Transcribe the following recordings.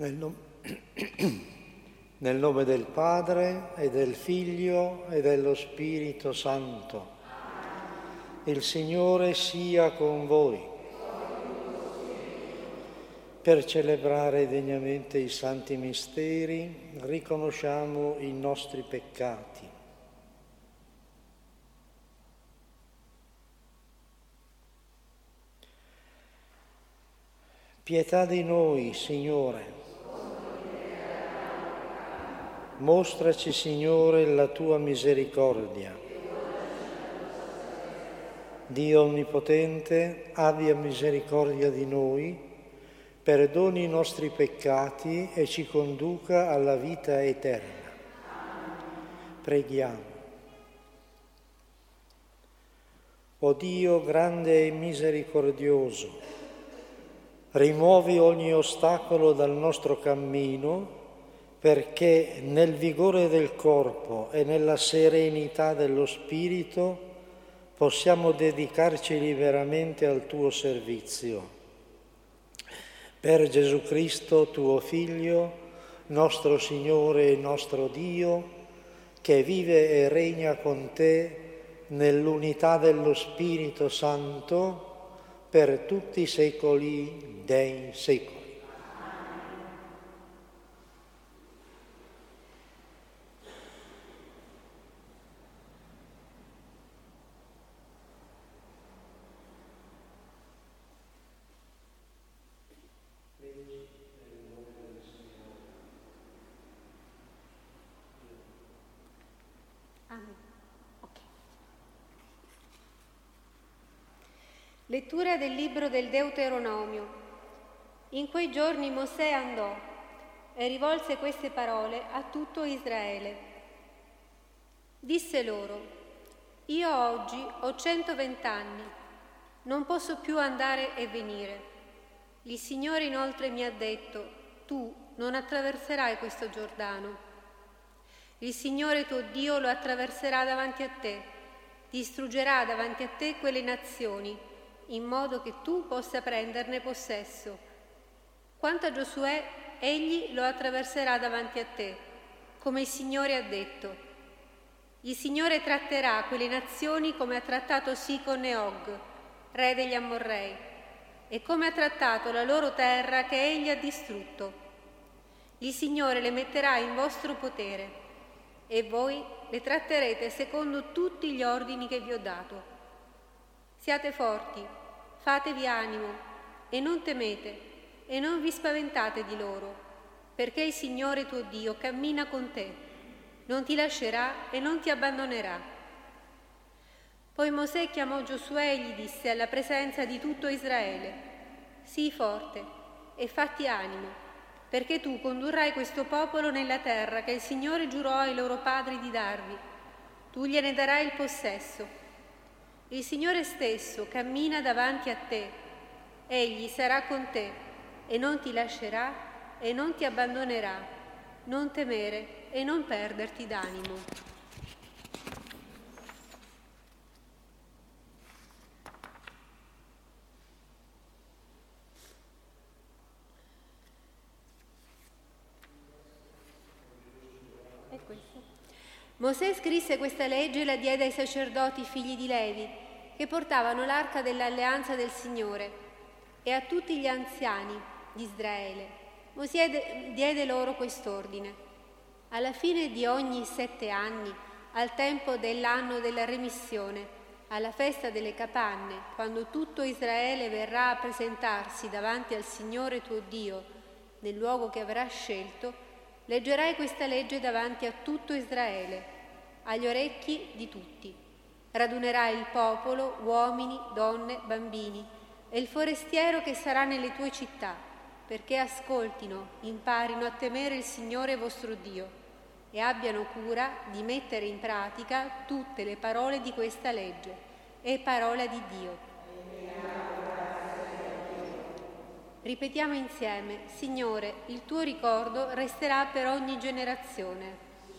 Nel nel nome del Padre e del Figlio e dello Spirito Santo. Il Signore sia con voi. Per celebrare degnamente i santi misteri, riconosciamo i nostri peccati. Pietà di noi, Signore. Mostraci, Signore, la tua misericordia. Dio Onnipotente, abbia misericordia di noi, perdoni i nostri peccati e ci conduca alla vita eterna. Preghiamo. O Dio grande e misericordioso, rimuovi ogni ostacolo dal nostro cammino, perché nel vigore del corpo e nella serenità dello spirito possiamo dedicarci liberamente al tuo servizio. Per Gesù Cristo, tuo Figlio, nostro Signore e nostro Dio, che vive e regna con te nell'unità dello Spirito Santo per tutti i secoli dei secoli. Lettura del libro del Deuteronomio. In quei giorni Mosè andò e rivolse queste parole a tutto Israele. Disse loro: Io oggi ho 120 anni, non posso più andare e venire. Il Signore inoltre mi ha detto: tu non attraverserai questo Giordano. Il Signore tuo Dio lo attraverserà davanti a te, distruggerà davanti a te quelle nazioni, in modo che tu possa prenderne possesso. Quanto a Giosuè, egli lo attraverserà davanti a te, come il Signore ha detto. Il Signore tratterà quelle nazioni come ha trattato Sicon e Og, re degli Ammorrei, e come ha trattato la loro terra che egli ha distrutto. Il Signore le metterà in vostro potere, e voi le tratterete secondo tutti gli ordini che vi ho dato. Siate forti, fatevi animo e non temete e non vi spaventate di loro, perché il Signore tuo Dio cammina con te, non ti lascerà e non ti abbandonerà. Poi Mosè chiamò Giosuè e gli disse alla presenza di tutto Israele: sii forte e fatti animo, perché tu condurrai questo popolo nella terra che il Signore giurò ai loro padri di darvi. Tu gliene darai il possesso. Il Signore stesso cammina davanti a te, egli sarà con te e non ti lascerà e non ti abbandonerà. Non temere e non perderti d'animo. È questo. Mosè scrisse questa legge e la diede ai sacerdoti figli di Levi, che portavano l'arca dell'alleanza del Signore, e a tutti gli anziani di Israele. Mosè diede loro quest'ordine: alla fine di ogni 7 anni, al tempo dell'anno della remissione, alla festa delle capanne, quando tutto Israele verrà a presentarsi davanti al Signore tuo Dio, nel luogo che avrà scelto, leggerai questa legge davanti a tutto Israele, agli orecchi di tutti. Radunerai il popolo, uomini, donne, bambini, e il forestiero che sarà nelle tue città, perché ascoltino, imparino a temere il Signore vostro Dio e abbiano cura di mettere in pratica tutte le parole di questa legge. È parola di Dio. Ripetiamo insieme: Signore, il tuo ricordo resterà per ogni generazione.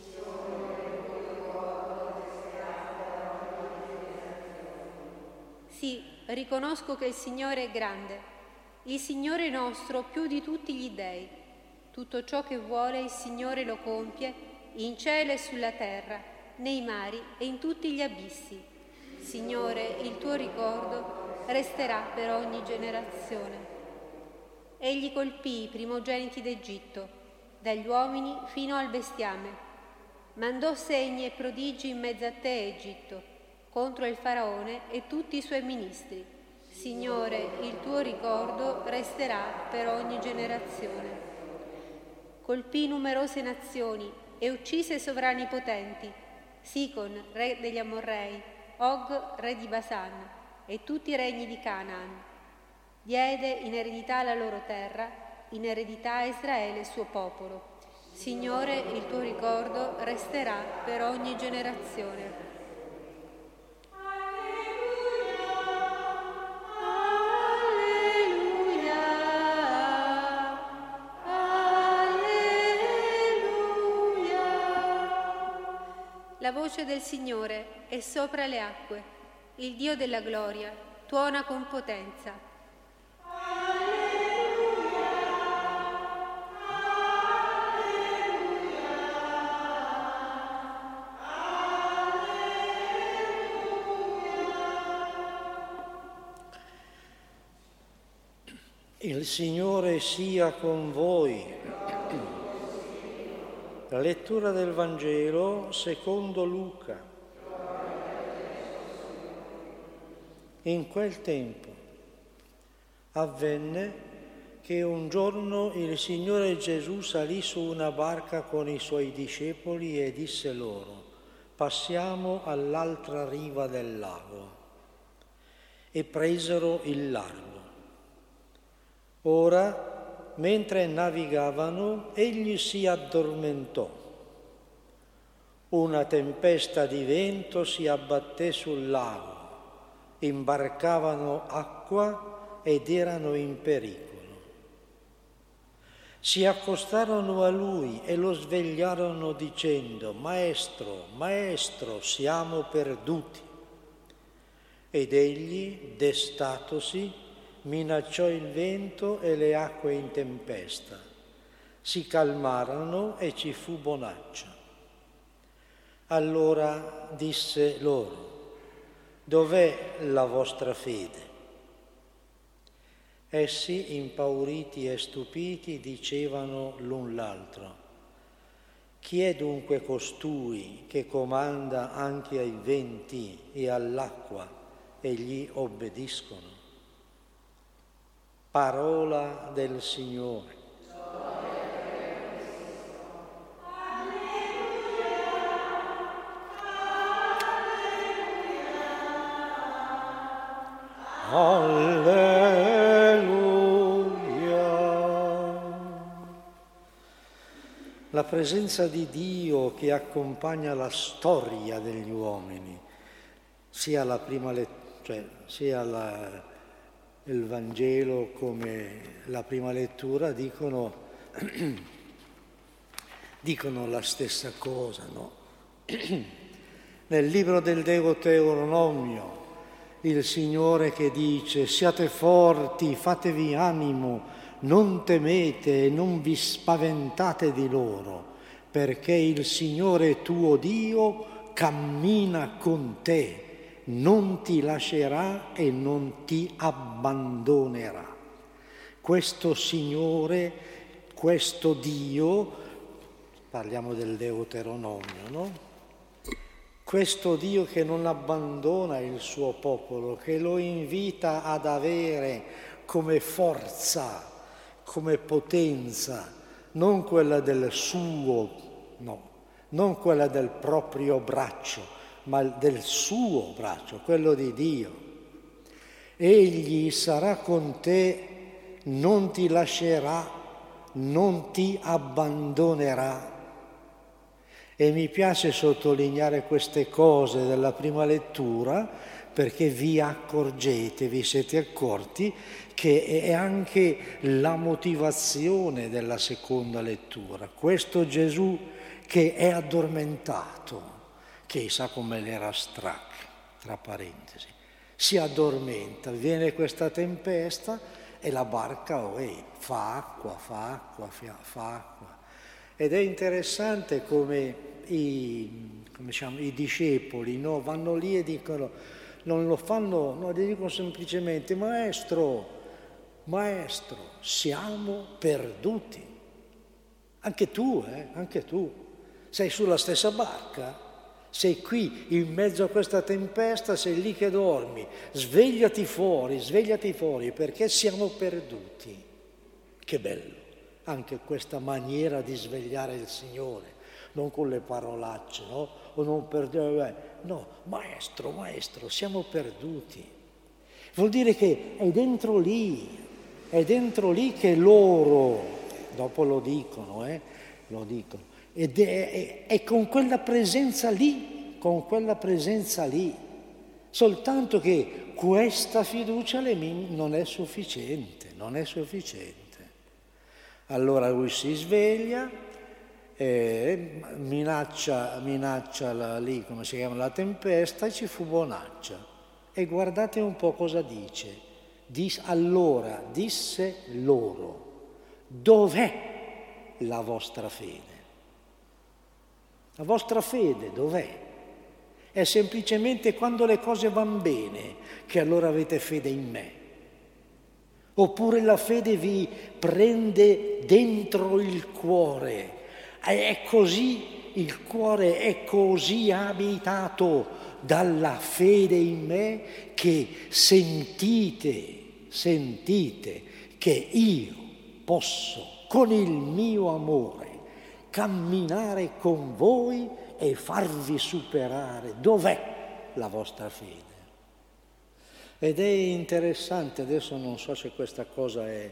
Sì, riconosco che il Signore è grande, il Signore nostro più di tutti gli dei. Tutto ciò che vuole il Signore lo compie, in cielo e sulla terra, nei mari e in tutti gli abissi. Signore, il tuo ricordo resterà per ogni generazione. Egli colpì i primogeniti d'Egitto, dagli uomini fino al bestiame. Mandò segni e prodigi in mezzo a te, Egitto, contro il faraone e tutti i suoi ministri. Signore, il tuo ricordo resterà per ogni generazione. Colpì numerose nazioni e uccise sovrani potenti, Sicon, re degli Amorrei, Og, re di Basan, e tutti i regni di Canaan. Diede in eredità la loro terra, in eredità a Israele il suo popolo. Signore, il tuo ricordo resterà per ogni generazione. La voce del Signore è sopra le acque, il Dio della gloria tuona con potenza. Il Signore sia con voi. La lettura del Vangelo secondo Luca. In quel tempo avvenne che un giorno il Signore Gesù salì su una barca con i suoi discepoli e disse loro: passiamo all'altra riva del lago. E presero il largo. Ora, mentre navigavano, egli si addormentò. Una tempesta di vento si abbatté sul lago, imbarcavano acqua ed erano in pericolo. Si accostarono a lui e lo svegliarono dicendo: Maestro, Maestro, siamo perduti. Ed egli, destatosi, minacciò il vento e le acque in tempesta. Si calmarono e ci fu bonaccia. Allora disse loro: dov'è la vostra fede? Essi, impauriti e stupiti, dicevano l'un l'altro: chi è dunque costui che comanda anche ai venti e all'acqua e gli obbediscono? Parola del Signore. Alleluia. La presenza di Dio che accompagna la storia degli uomini, sia la prima sia il Vangelo come la prima lettura dicono la stessa cosa, no? Nel libro del Deuteronomio il Signore che dice: siate forti, fatevi animo, non temete e non vi spaventate di loro, perché il Signore tuo Dio cammina con te, non ti lascerà e non ti abbandonerà. Questo Signore, questo Dio, parliamo del Deuteronomio, no? Questo Dio che non abbandona il suo popolo, che lo invita ad avere come forza, come potenza, non quella del suo, no, non quella del proprio braccio, ma del suo braccio, quello di Dio. Egli sarà con te, non ti lascerà, non ti abbandonerà. E mi piace sottolineare queste cose della prima lettura perché vi siete accorti che è anche la motivazione della seconda lettura. Questo Gesù che è addormentato, chissà come l'era Strack, tra parentesi, si addormenta, viene questa tempesta e la barca fa acqua. Ed è interessante come i discepoli, no, vanno lì e dicono, non lo fanno, no, dicono semplicemente, maestro, siamo perduti. Anche tu. Sei sulla stessa barca, sei qui in mezzo a questa tempesta, sei lì che dormi, svegliati fuori, perché siamo perduti. Che bello, anche questa maniera di svegliare il Signore, non con le parolacce, no? O non per dire, no, maestro, siamo perduti. Vuol dire che è dentro lì che loro, dopo lo dicono, ed è con quella presenza lì, soltanto che questa fiducia non è sufficiente. Allora lui si sveglia, minaccia lì, come si chiama, la tempesta, e ci fu bonaccia. E guardate un po' cosa dice. Allora disse loro, dov'è la vostra fede? La vostra fede dov'è? È semplicemente quando le cose vanno bene che allora avete fede in me. Oppure la fede vi prende dentro il cuore. È così, il cuore è così abitato dalla fede in me che sentite che io posso con il mio amore camminare con voi e farvi superare. Dov'è la vostra fede? Ed è interessante, adesso non so se questa cosa è,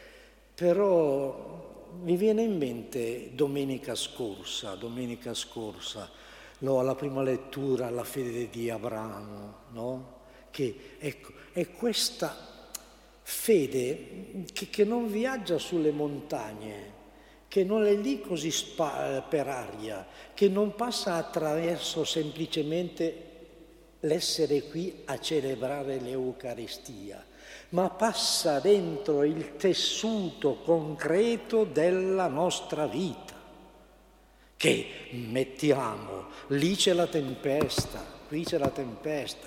però mi viene in mente domenica scorsa, no, alla prima lettura, la fede di Abramo, no? Che ecco, è questa fede che non viaggia sulle montagne, che non è lì così per aria, che non passa attraverso semplicemente l'essere qui a celebrare l'Eucaristia, ma passa dentro il tessuto concreto della nostra vita, che mettiamo, lì c'è la tempesta, qui c'è la tempesta,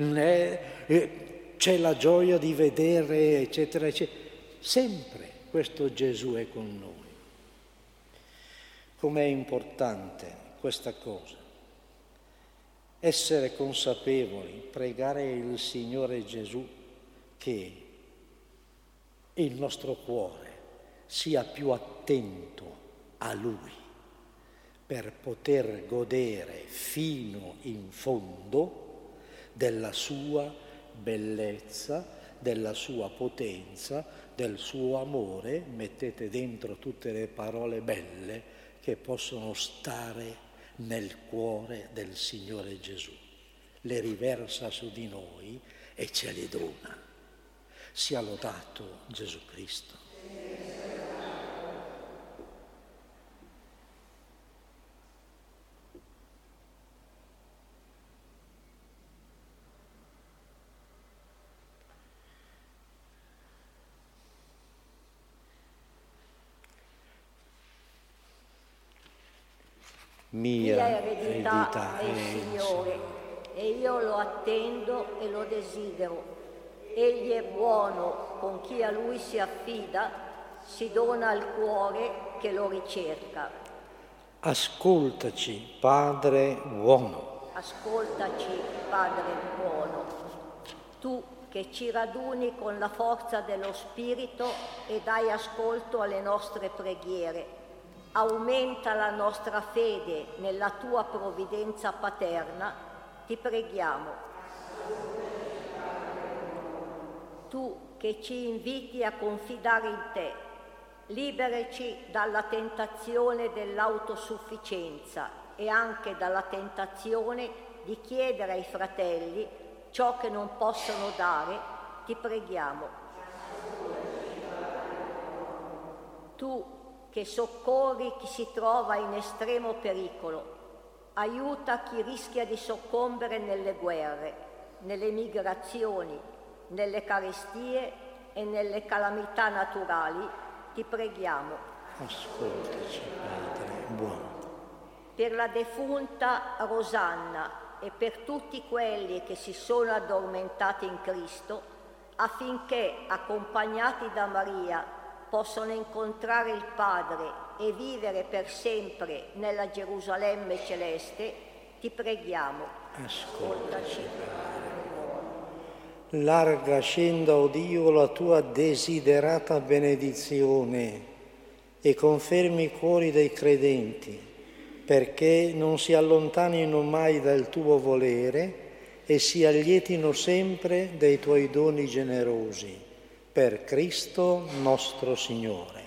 c'è la gioia di vedere, eccetera, eccetera. Sempre questo Gesù è con noi. Com'è importante questa cosa? Essere consapevoli, pregare il Signore Gesù che il nostro cuore sia più attento a Lui per poter godere fino in fondo della sua bellezza, della sua potenza, del suo amore. Mettete dentro tutte le parole belle che possono stare nel cuore del Signore Gesù. Le riversa su di noi e ce le dona. Sia lodato Gesù Cristo. Mia eredità è il Signore, e io lo attendo e lo desidero. Egli è buono con chi a Lui si affida, si dona al cuore che lo ricerca. Ascoltaci, Padre buono. Ascoltaci, Padre buono. Tu che ci raduni con la forza dello Spirito e dai ascolto alle nostre preghiere. Aumenta la nostra fede nella tua provvidenza paterna, ti preghiamo. Tu che ci inviti a confidare in te, liberaci dalla tentazione dell'autosufficienza e anche dalla tentazione di chiedere ai fratelli ciò che non possono dare, ti preghiamo. Tu che soccorri chi si trova in estremo pericolo, aiuta chi rischia di soccombere nelle guerre, nelle migrazioni, nelle carestie e nelle calamità naturali, ti preghiamo. Ascoltaci, Padre buono. Per la defunta Rosanna e per tutti quelli che si sono addormentati in Cristo, affinché, accompagnati da Maria, possano incontrare il Padre e vivere per sempre nella Gerusalemme celeste, ti preghiamo. Ascoltaci, Padre. Larga scenda, o Dio, la tua desiderata benedizione e confermi i cuori dei credenti, perché non si allontanino mai dal tuo volere e si allietino sempre dei tuoi doni generosi. Per Cristo nostro Signore.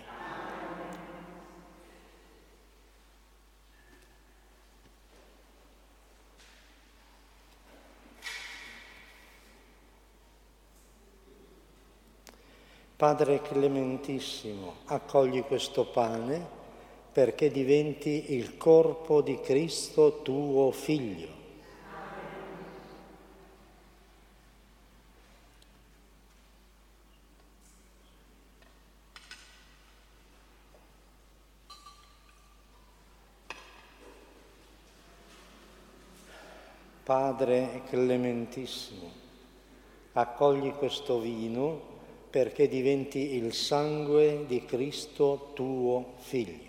Padre clementissimo, accogli questo pane perché diventi il corpo di Cristo tuo Figlio. Padre clementissimo, accogli questo vino perché diventi il sangue di Cristo tuo Figlio.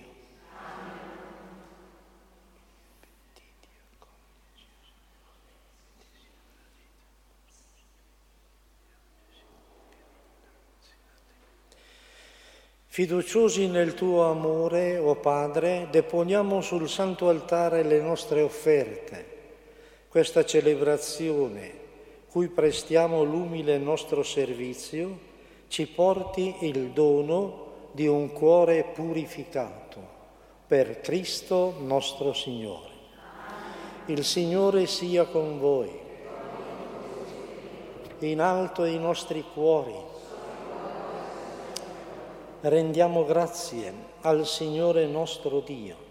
Fiduciosi nel tuo amore, o Padre, deponiamo sul santo altare le nostre offerte. Questa celebrazione, cui prestiamo l'umile nostro servizio, ci porti il dono di un cuore purificato, per Cristo nostro Signore. Il Signore sia con voi. In alto i nostri cuori. Rendiamo grazie al Signore nostro Dio.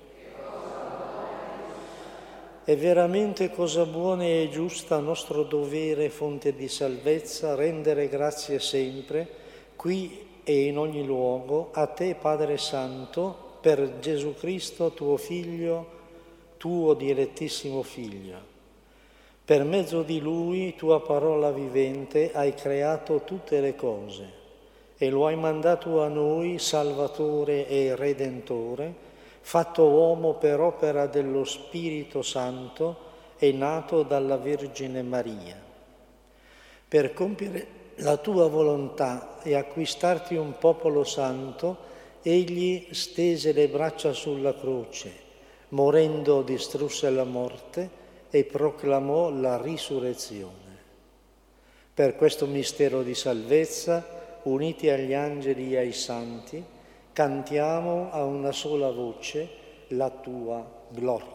È veramente cosa buona e giusta, nostro dovere, fonte di salvezza, rendere grazie sempre, qui e in ogni luogo, a te, Padre Santo, per Gesù Cristo, tuo Figlio, tuo dilettissimo Figlio. Per mezzo di Lui, tua parola vivente, hai creato tutte le cose e lo hai mandato a noi, Salvatore e Redentore, fatto uomo per opera dello Spirito Santo e nato dalla Vergine Maria. Per compiere la tua volontà e acquistarti un popolo santo, egli stese le braccia sulla croce, morendo distrusse la morte e proclamò la risurrezione. Per questo mistero di salvezza, uniti agli angeli e ai santi, cantiamo a una sola voce la tua gloria.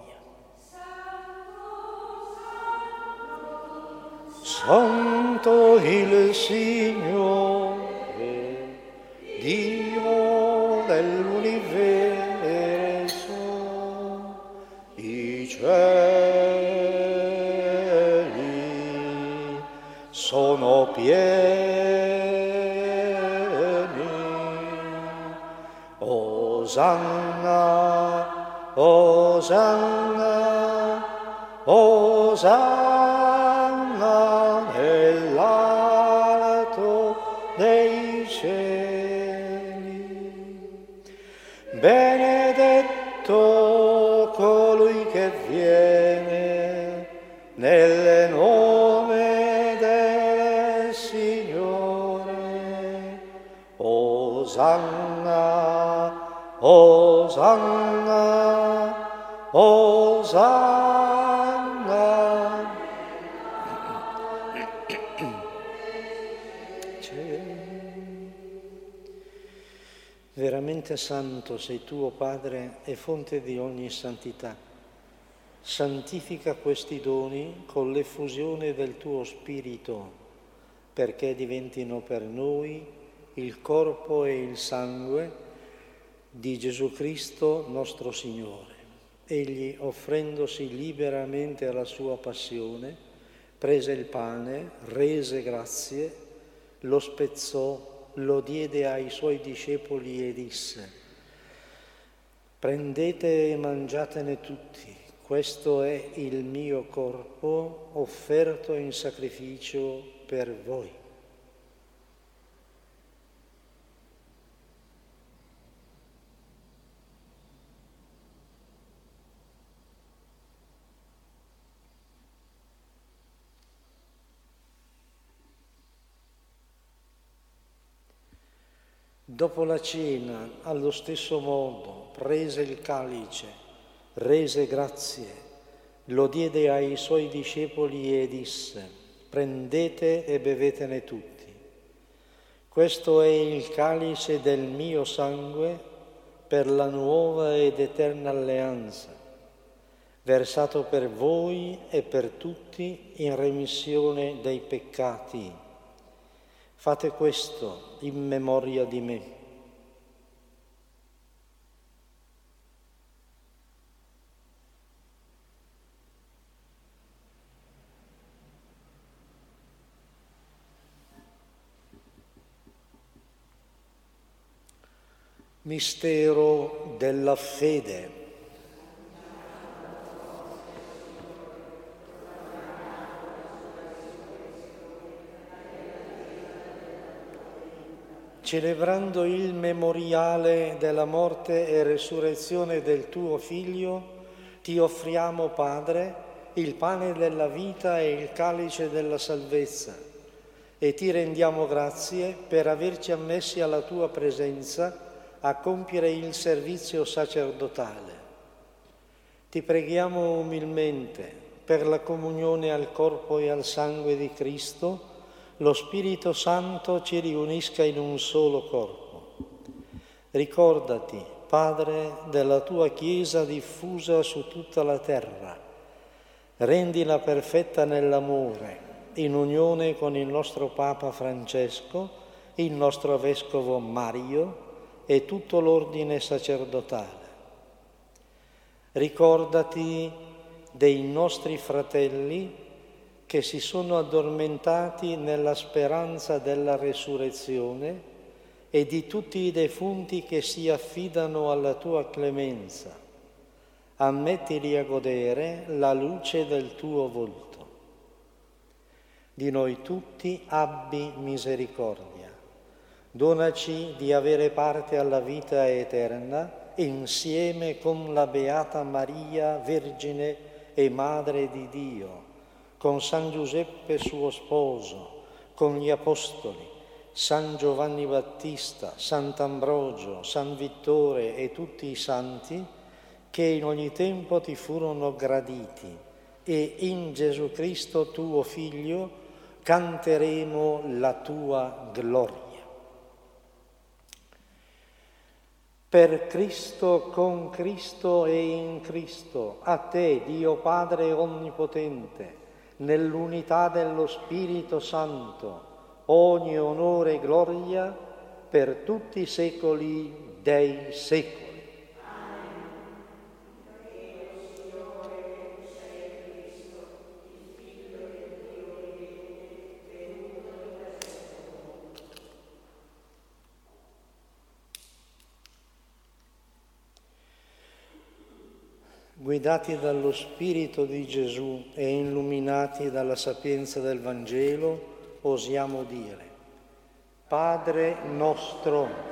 Santo il Signore, Dio dell'universo, i cieli sono pieni. Osanna, Osanna, Osanna nell'alto dei cieli. Benedetto colui che viene nel nome del Signore. Osanna, Osanna, Osanna. Veramente santo sei tu, o Padre, e fonte di ogni santità. Santifica questi doni con l'effusione del tuo Spirito, perché diventino per noi il corpo e il sangue di Gesù Cristo nostro Signore. Egli, offrendosi liberamente alla sua passione, prese il pane, rese grazie, lo spezzò lo diede ai suoi discepoli e disse: prendete e mangiatene tutti, questo è il mio corpo offerto in sacrificio per voi. Dopo la cena, allo stesso modo, prese il calice, rese grazie, lo diede ai suoi discepoli e disse: prendete e bevetene tutti. Questo è il calice del mio sangue per la nuova ed eterna alleanza, versato per voi e per tutti in remissione dei peccati. Fate questo in memoria di me. Mistero della fede. Celebrando il memoriale della morte e resurrezione del tuo Figlio, ti offriamo, Padre, il pane della vita e il calice della salvezza, e ti rendiamo grazie per averci ammessi alla tua presenza a compiere il servizio sacerdotale. Ti preghiamo umilmente per la comunione al corpo e al sangue di Cristo. Lo Spirito Santo ci riunisca in un solo corpo. Ricordati, Padre, della tua Chiesa diffusa su tutta la terra. Rendila perfetta nell'amore, in unione con il nostro Papa Francesco, il nostro Vescovo Mario e tutto l'ordine sacerdotale. Ricordati dei nostri fratelli che si sono addormentati nella speranza della resurrezione e di tutti i defunti che si affidano alla tua clemenza. Ammettili a godere la luce del tuo volto. Di noi tutti abbi misericordia. Donaci di avere parte alla vita eterna insieme con la Beata Maria, Vergine e Madre di Dio, con San Giuseppe suo sposo, con gli Apostoli, San Giovanni Battista, Sant'Ambrogio, San Vittore e tutti i santi che in ogni tempo ti furono graditi, e in Gesù Cristo tuo Figlio canteremo la tua gloria. Per Cristo, con Cristo e in Cristo, a te, Dio Padre Onnipotente, nell'unità dello Spirito Santo, ogni onore e gloria per tutti i secoli dei secoli. Guidati dallo Spirito di Gesù e illuminati dalla sapienza del Vangelo, osiamo dire: Padre nostro,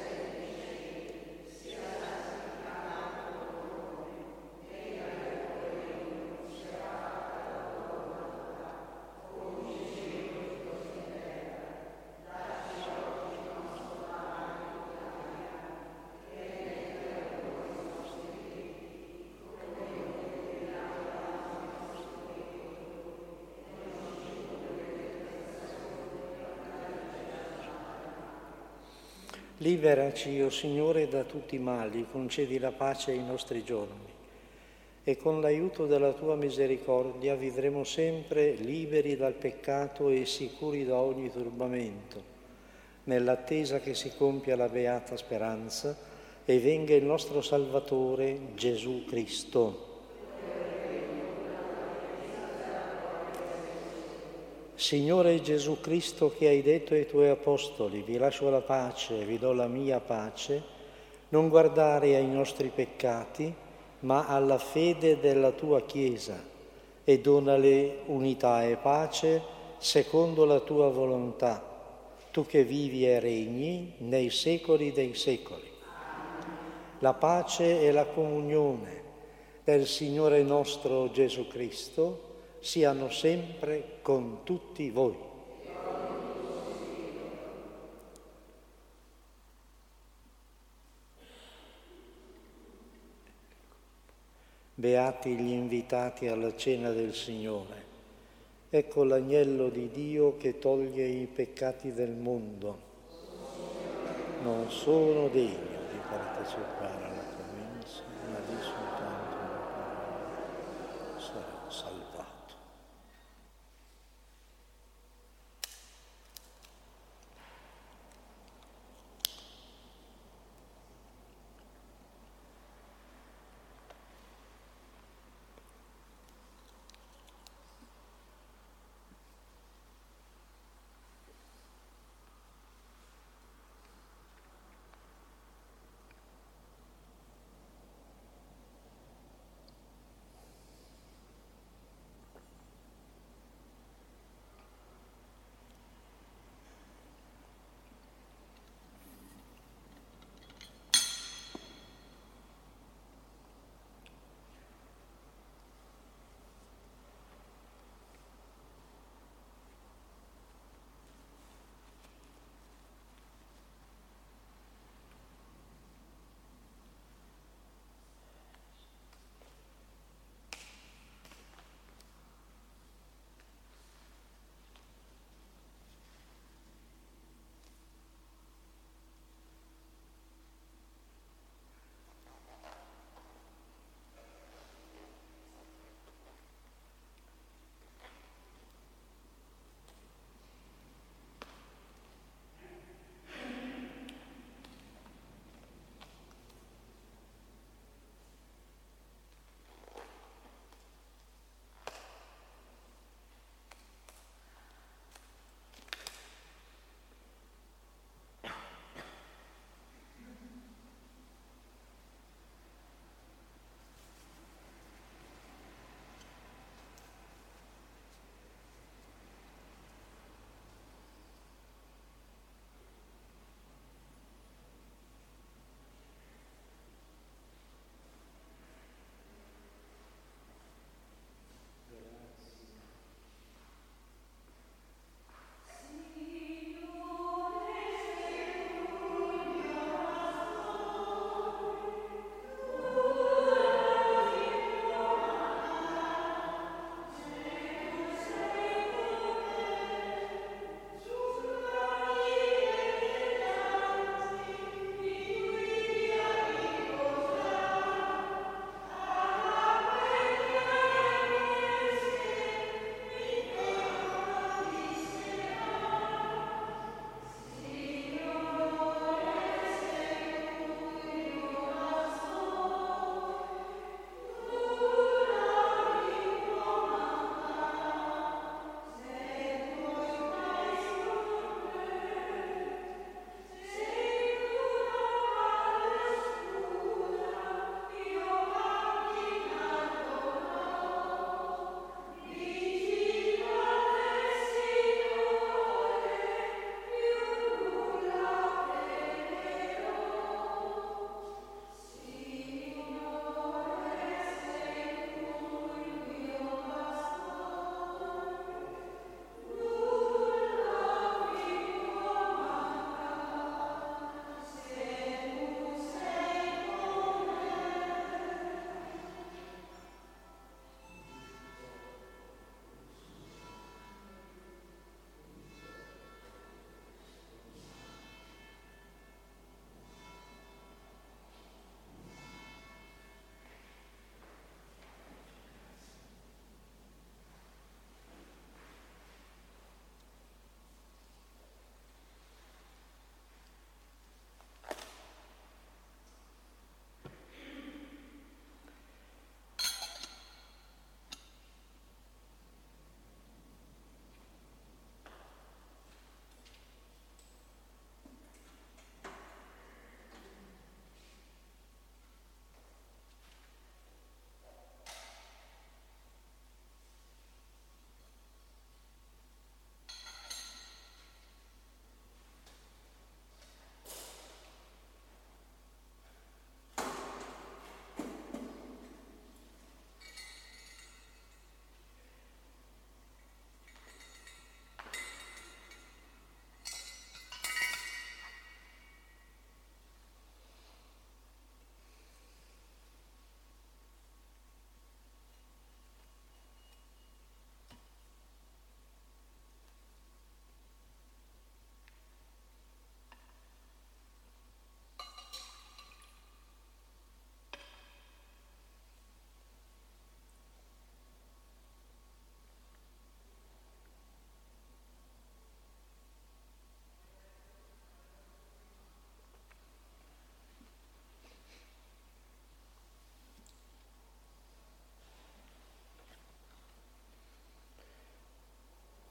liberaci, o Signore, da tutti i mali, concedi la pace ai nostri giorni e con l'aiuto della tua misericordia vivremo sempre liberi dal peccato e sicuri da ogni turbamento, nell'attesa che si compia la beata speranza e venga il nostro Salvatore Gesù Cristo. Signore Gesù Cristo, che hai detto ai tuoi apostoli, vi lascio la pace, vi do la mia pace, non guardare ai nostri peccati, ma alla fede della tua Chiesa, e donale unità e pace secondo la tua volontà, tu che vivi e regni nei secoli dei secoli. La pace e la comunione del Signore nostro Gesù Cristo siano sempre con tutti voi. Beati gli invitati alla cena del Signore. Ecco l'agnello di Dio che toglie i peccati del mondo. Non sono degno di partecipare alla tua mensa, ma di soltanto sarò salvato.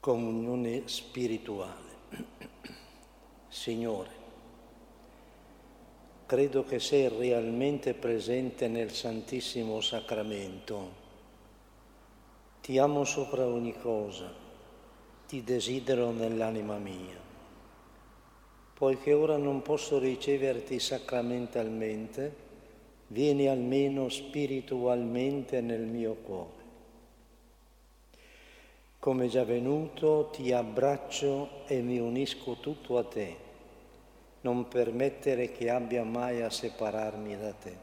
comunione spirituale. Signore, credo che sei realmente presente nel Santissimo Sacramento. Ti amo sopra ogni cosa, ti desidero nell'anima mia. Poiché ora non posso riceverti sacramentalmente, vieni almeno spiritualmente nel mio cuore. Come già venuto, ti abbraccio e mi unisco tutto a te. Non permettere che abbia mai a separarmi da te.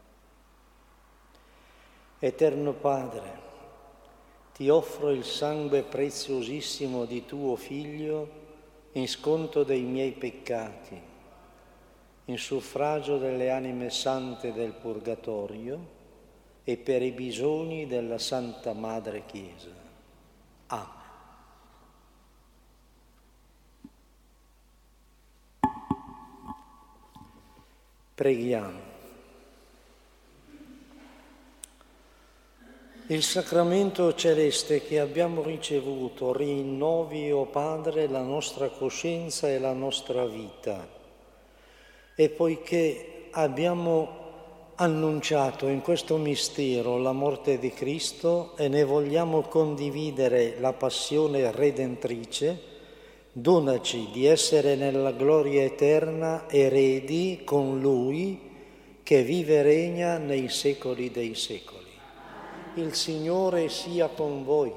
Eterno Padre, ti offro il sangue preziosissimo di tuo Figlio in sconto dei miei peccati, in suffragio delle anime sante del Purgatorio e per i bisogni della Santa Madre Chiesa. Amen. Preghiamo. Il sacramento celeste che abbiamo ricevuto rinnovi, o Padre, la nostra coscienza e la nostra vita. E poiché abbiamo annunciato in questo mistero la morte di Cristo e ne vogliamo condividere la passione redentrice, donaci di essere nella gloria eterna eredi con Lui che vive e regna nei secoli dei secoli. Il Signore sia con voi.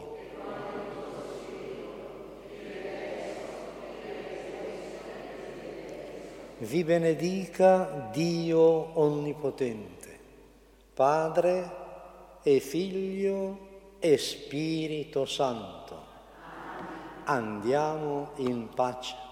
Vi benedica Dio Onnipotente, Padre e Figlio e Spirito Santo. Andiamo in pace.